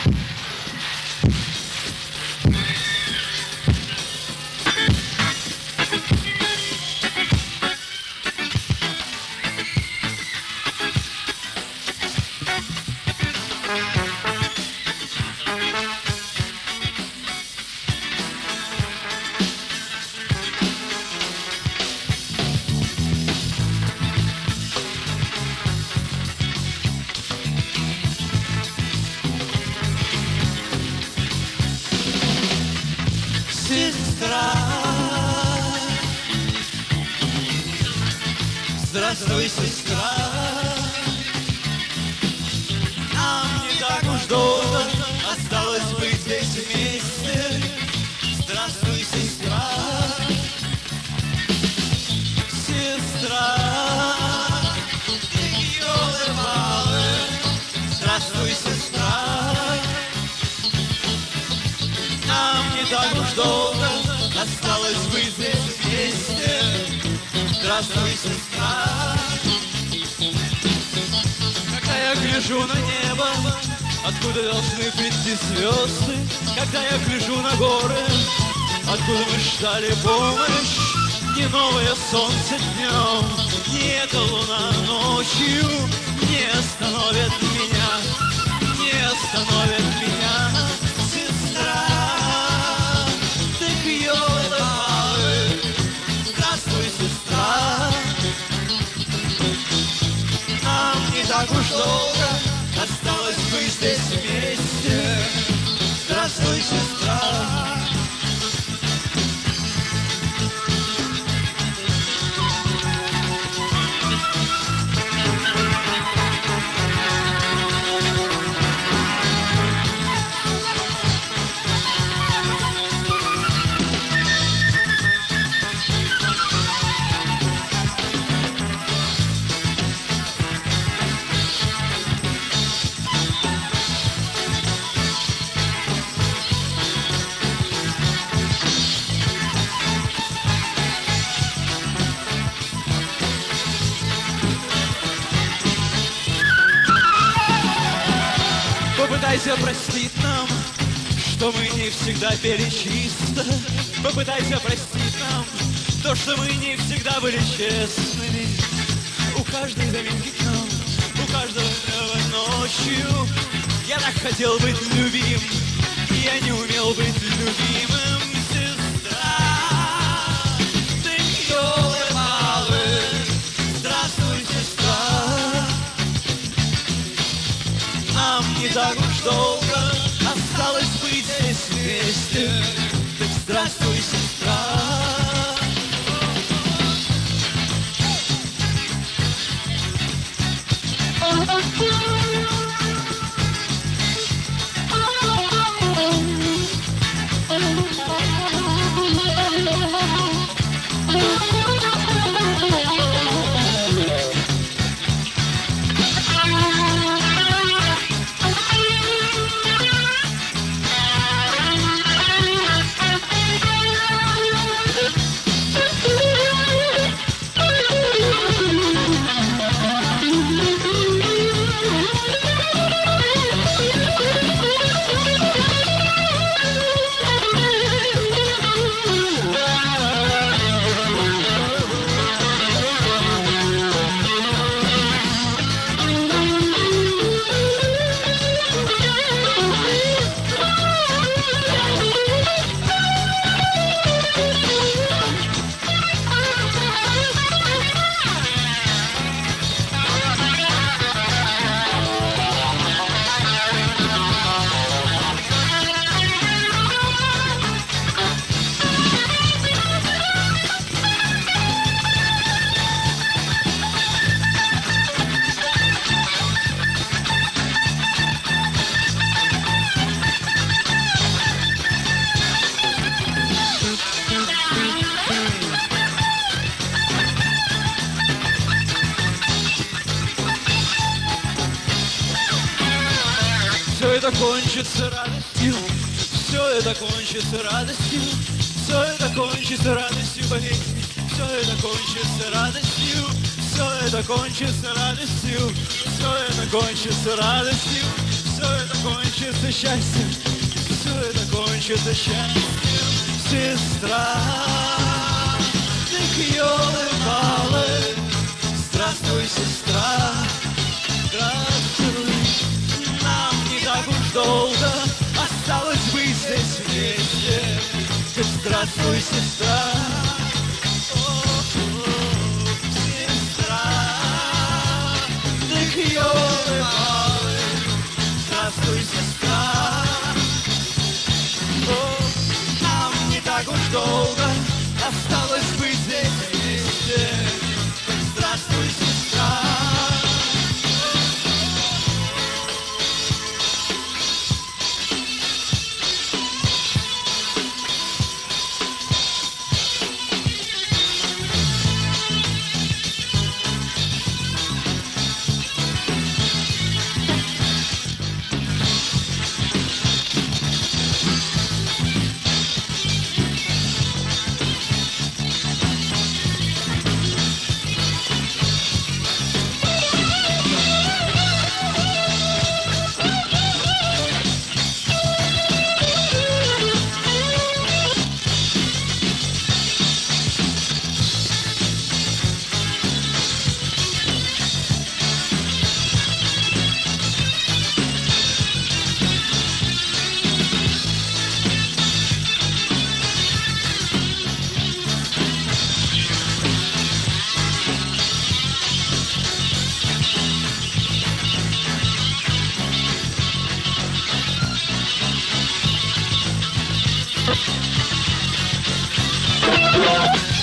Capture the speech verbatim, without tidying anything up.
Здравствуй, сестра, нам не так уж долго осталось быть здесь вместе. Здравствуй, сестра, сестра, ёлы-палы. Здравствуй, сестра, нам не так уж долго осталось быть здесь вместе. Здравствуй, сестра. Когда я гляжу на небо, откуда должны прийти звезды, когда я гляжу на горы, откуда мы ждали помощь, не новое солнце днем, не эта луна ночью не остановит меня, не остановит меня, сестра. Ты ёлы-палы. Здравствуй, сестра, нам не так уж долго осталось быть здесь вместе. Здравствуй, сестра. Попытайся простить нам, что мы не всегда пели чисто. Попытайся простить нам то, что мы не всегда были честными. У каждой заминки днем, у каждого неба ночью. Я так хотел быть любим, и я не умел быть любимым, сестра. Ты ёлы-палы. Здравствуй, сестра. Нам не так уж долго осталось быть здесь вместе. Так здравствуй, сестра. Все это кончится радостью, все это кончится радостью, все это кончится радостью, поверь, все это кончится радостью, все это кончится радостью, все это кончится радостью, все все это кончится счастьем, все это кончится счастьем, сестра. Ты елы-палы, здравствуй, сестра, здравствуй. Нам не так уж долго осталось быть здесь вместе. Здравствуй, сестра. Елы-палы, здравствуй, сестра. О, нам не так уж долго осталось быть здесь вместе. Здравствуй, сестра. Yeah.